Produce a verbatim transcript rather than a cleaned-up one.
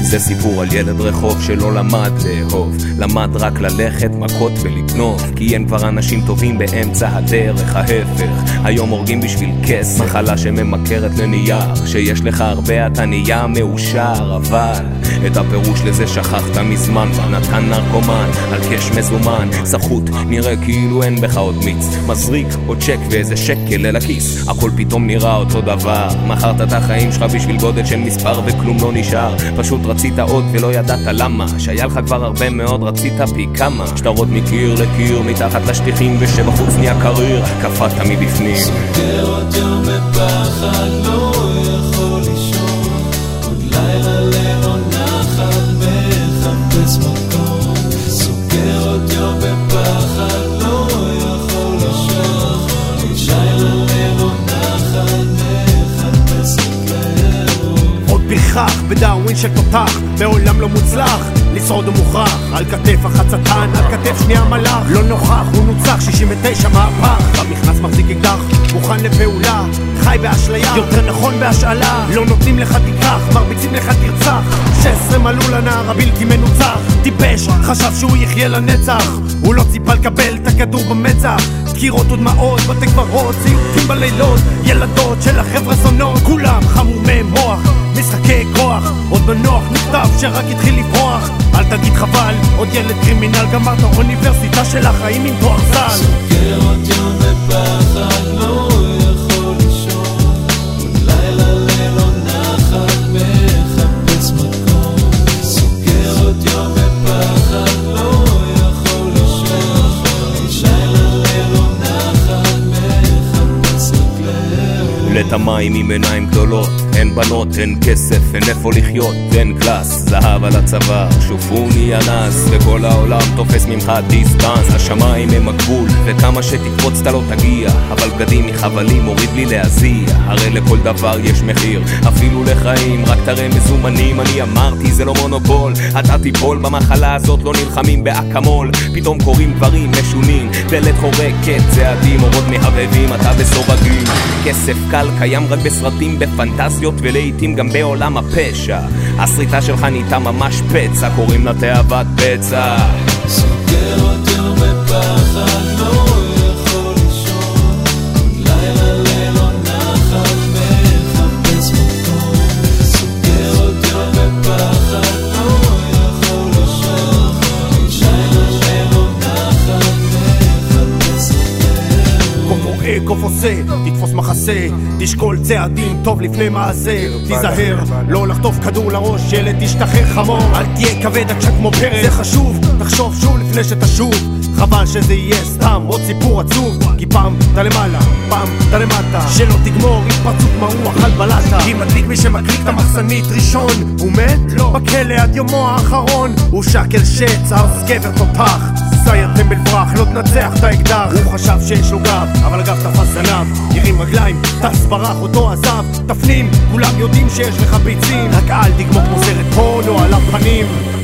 זה סיפור על ילד רחוב שלא למד לאהוב, למד רק ללכת, מכות ולגנוב, כי אין כבר אנשים טובים באמצע הדרך. ההפך, היום הורגים בשביל כסף, מחלה שממכרת לנייר, שיש לך הרבה אתה נהיה מאושר. אבל את הפירוש לזה שכחת מזמן, ונתן נרקומן על קש מזומן. סחוט, נראה כאילו אין בך עוד מיץ, מזריק עוד צ'ק ואיזה שקל אל הכיס, הכל פתאום נראה אותו דבר. מכרת את החיים שלך בשביל גודל של מספר וכלום לא נשאר, פשוט רצית עוד ולא ידעת למה, שהיה לך כבר הרבה מאוד רצית פי כמה. שטרות מקיר לקיר מתחת לשטיחים, ושבחוץ נהיה קריר, קפאת מבפנים. סוגר עוד יום בפחד, לא יכול לישון, עוד לילה ללא נחת מחפש מקום. סוגר עוד יום בפחד, לא יכול לישון, עוד לילה ללא נחת מחפש מקום. עוד פרחח בדאווין של תותח, בעולם לא מוצלח, לשרוד ומוכרח, על כתף החצתן, על כתף שנייה מלאך, לא נוכח, הוא נוצח, שישים ותשע מהפך, במכנס מחזיק אקדח, מוכן לפעולה, חי באשליה, יותר נכון בהשאלה, לא נותנים לך תיקח, מרביצים לך תרצח, שש עשרה מלאו לנער הבלתי מנוצח, טיפש, חשב שהוא יחיה לנצח, הוא לא ציפה לקבל את הכדור במצח, דקירות ודמעות, בתי קברות, ציוטים בלילות, ילדות של החבר'ה זונות, כולם חמומי מוח, משחקי כוח, עוד בנוח נכתב שרק התחיל לפרוח. אל תגיד חבל, עוד ילד קרימינל, גמרת אוניברסיטה של החיים עם תואר סל. סוגר עוד יום בפחד, לא יכול לישון, עוד לילה ללא נחת מחפש מקום. סוגר עוד יום בפחד, לא יכול לישון, עוד לילה ללא נחת מחפש מקום. לת המים עם עיניים גדולות, אין בנות, אין כסף, אין איפה לחיות, אין קלאס, זהב על הצוואר, שופוני אנס, וכל העולם תופס ממך דיסטנס. השמיים הם הגבול, וכמה שתקפוץ אתה לא תגיע, אבל בגדים מחבלים מוריד לי להזיע. הרי לכל דבר יש מחיר, אפילו לחיים, רק תראה מזומנים. אני אמרתי זה לא מונופול, אתה תיפול במחלה הזאת, לא נלחמים באקמול. פתאום קוראים דברים משונים, דלת חורקת, צעדים אורות מהבבים, אתה בסורגים. כסף קל קיים רק בסרטים, בפנטזיות ולעיתים גם בעולם הפשע. הסריטה שלך נהייתה ממש פצע, קוראים לה תאוות בצע. סוגר עוד יום בפחד, לא יכול לישון, עוד לילה ללא נחת מחפש מקום. סוגר עוד יום בפחד, לא יכול לישון, עוד לילה ללא נחת מחפש מקום. קוף רואה, קוף עושה, תתפוס מחסה, תשקול צעדים טוב לפני מעשה, תיזהר, לא לחטוף כדור לראש, ילד תשתחרר חמור, אל תהיה כבד עד כמו פרק, זה חשוב, תחשוב שוב לפני שתשוב, חבל שזה יהיה סתם עוד סיפור עצוב, כי פעם אתה למעלה, פעם אתה למטה, שלא תגמור התפרצות מרוח על בלטה, כי מדליק מי שמקליק את המחסנית ראשון, הוא מת? לא, בכלא עד יומו האחרון, הוא שקל שץ, ארס גבר תותח, סייר טמבל ברח, לא תנצח את האקדח, הוא חשב שיש לו גב, אבל הגב תפס זנב, ירים רגליים, טס ברח, אותו עזב, תפנים, כולם יודעים שיש לך ביצים, רק אל תגמור כמו סרט פורנו על הפנים.